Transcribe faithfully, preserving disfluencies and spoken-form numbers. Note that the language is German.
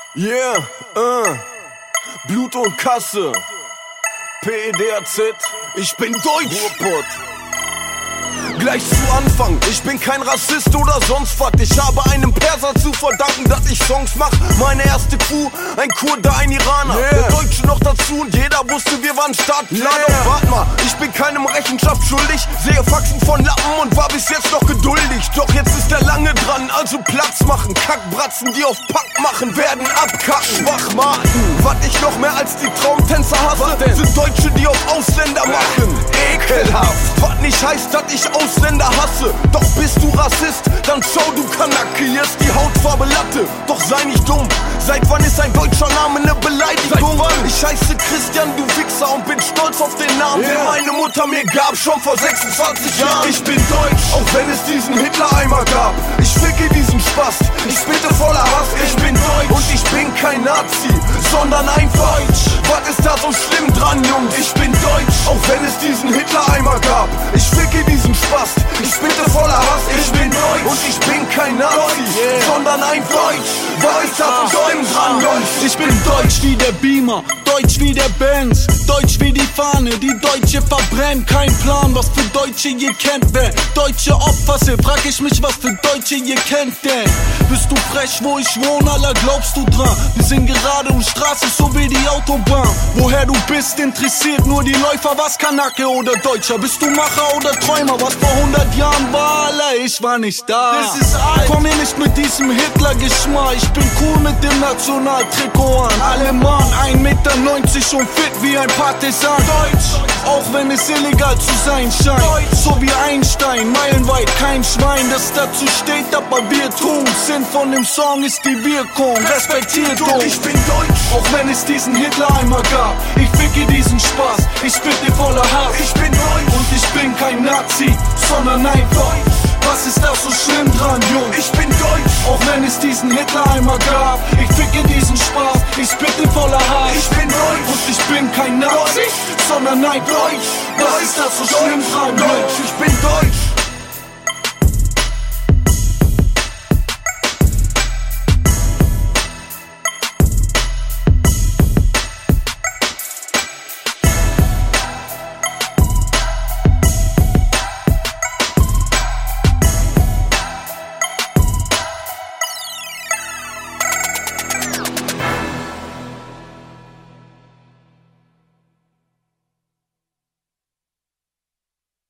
Yeah, uh, Blut und Kasse, P E D A Z, ich bin deutsch. Ruhrpott. Gleich zu Anfang, ich bin kein Rassist oder sonst was. Ich habe einem Perser zu verdanken, dass ich Songs mach. Meine erste Crew, ein Kurde, ein Iraner, yeah. Der Deutsche noch dazu und jeder wusste, wir waren Startklar. Yeah. Doch wart mal, ich bin keinem Rechenschaft schuldig. Sehe Faxen von Lappen und war bis jetzt noch geduldig. Doch jetzt ist der Lange dran, also Platz machen. Kackbratzen, die auf Pack machen, werden abkacken. Schwachmaten, was ich noch mehr als die Traumtänzer hasse, sind Deutsche, die auf Ausländer machen. Ekelhaft, was nicht heißt, dass ich Ausländer hasse. Doch bist du Rassist, dann schau du Kanacke. Hier ist die Hautfarbe Latte, doch sei nicht dumm. Seit wann ist ein deutscher Name eine Beleidigung? Ich heiße Christian, du Wichser, und bin stolz auf den Namen, yeah. Den meine Mutter mir gab, schon vor sechsundzwanzig Jahren. Ich bin deutsch, auch wenn es diesen Hitler-Eimer gab. Ich ficke diesen Spast, ich bitte voller Hass. Ich bin deutsch und ich bin kein Nazi, sondern ein Deutsch. Was ist da so schlimm dran, Jungs? Ich bin deutsch, auch wenn es diesen Hitler-Eimer gab. Ich ficke diesen Spast, ich bitte voller Hass. Ich bin deutsch und ich bin kein Nazi, yeah. sondern ein Deutsch. Was ist da so schlimm dran, Jungs? Ich bin deutsch wie der Beamer, deutsch wie der Benz, deutsch wie die Fahne, die Deutsche verbrennt. Kein Plan, was für Deutsche ihr kennt, wer deutsche Opfer sind. Frag ich mich, was für Deutsche ihr kennt denn? Bist du frech, wo ich wohne, Alter, glaubst du dran? Wir sind gerade um Straße, so wie die Autobahn. Woher du bist, interessiert nur die Läufer. Was Kanake oder Deutscher? Bist du Macher oder Träumer? Was vor hundert Jahren war, Alter, ich war nicht da. Das ist alt. Komm mir nicht mit diesem Hitler-Geschmack. Ich bin cool mit dem Nationaltrikot an. Alle Mann, ein Meter neunzig und fit wie ein Partisan. Deutsch, auch wenn es illegal zu sein scheint. Deutsch, so wie Einstein, meilenweit kein Schwein, das dazu steht, aber wir tun. Sinn von dem Song ist die Wirkung, respektiert uns. Ich bin deutsch, auch wenn es diesen Hitler-Eimer gab. Ich ficke diesen Spaß, ich bitte voller Hass. Ich bin deutsch und ich bin kein Nazi, sondern ein Deutsch. Was ist da so schlimm dran, Jungs? Ich bin deutsch, auch wenn es diesen Hitler-Eimer gab. Ich ficke diesen Spaß, ich bitte voller Hass. Ich bin deutsch und ich bin kein Nazi, sondern ein Deutsch. Was ist da so schlimm dran, Jungs? Ich bin deutsch.